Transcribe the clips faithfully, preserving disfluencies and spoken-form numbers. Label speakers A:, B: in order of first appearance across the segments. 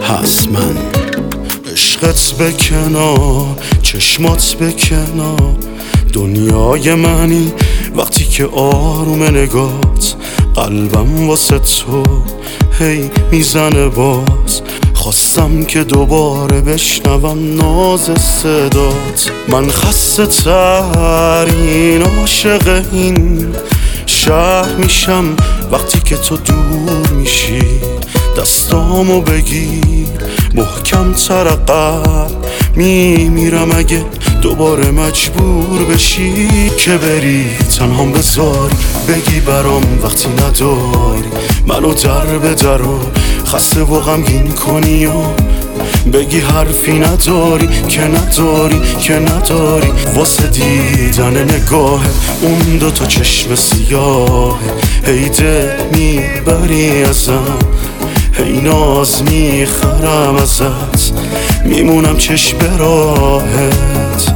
A: هست. من عشقت به کنار، چشمات به کنار، دنیای منی وقتی که آروم نگات، قلبم واسه تو هی میزنه باز. خواستم که دوباره بشنوم ناز صدات. من خسته ترین عاشق این شهر میشم وقتی که تو دور میشی. دستامو بگیر محکم تر عقب میمیرم اگه دوباره مجبور بشی که بری تنهام بذاری، بگی برام وقتی نداری، منو در به در و خسته و غمگین کنی و بگی حرفی نداری که نداری که نداری. واسه دیدن نگاه اون دوتا چشم سیاه هی دل میبری ازم، هی ناز میخرم ازت، میمونم چشم به راهت.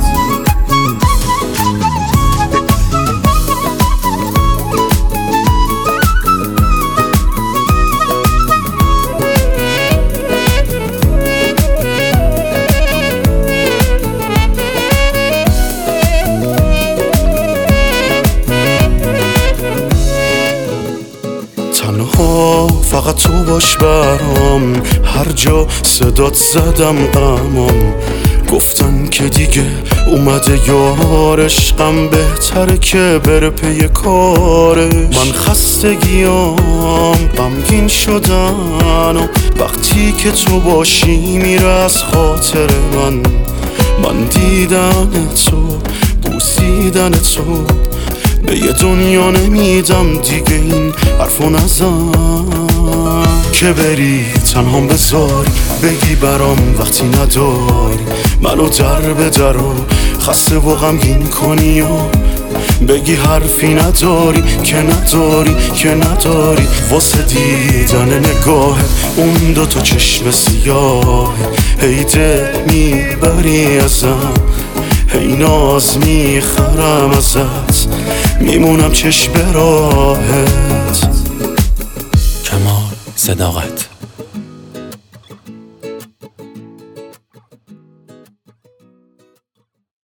A: تنها فقط تو باش برام، هر جا صدات زدم غمام. گفتن که دیگه اومده یار، عشقم بهتره که بره پی کارش. من خستگیام غمگین شدن و وقتی که تو باشی میره از خاطر من. من دیدن تو، بوسیدن تو، به یه دنیا نمیدم دیگه این حرفو نزن که بری تنهام بذاری، بگی برام وقتی نداری، منو در به در و خسته و غمگین کنی و بگی حرفی نداری که نداری که نداری. واسه دیدن نگاه اون دوتا چشم سیاه هی دل میبری ازم، هی ناز میخرم ازت، میمونم چشم به راهت.
B: کمال صداقت.